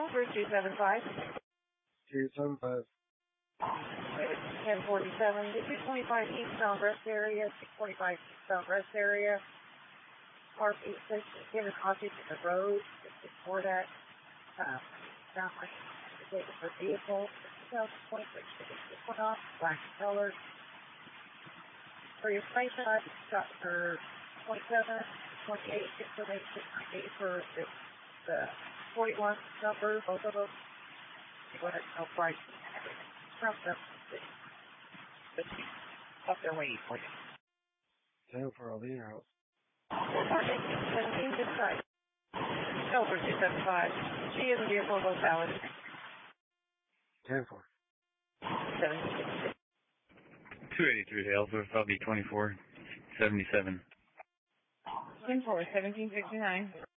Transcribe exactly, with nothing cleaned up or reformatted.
Over two seven five. two seven five. ten forty-seven, six twenty-five eastbound rest area, six forty-five eastbound rest area. Park eight six, given copy to the road, for that, uh, down my, for vehicle, two twenty-six, put off, black color. For your price shot, shot for twenty-seven, twenty-eight, six eight, six eight for the, the forty-one number, both of them. Go ahead, no price. From them, up their way for you. ten for all the house. seventeen this side. Over two seven five. She is a vehicle both valid. ten for. seventeen. two eighty-three to Alpha, probably twenty-four seventy-seven. ten four, seventeen sixty-nine.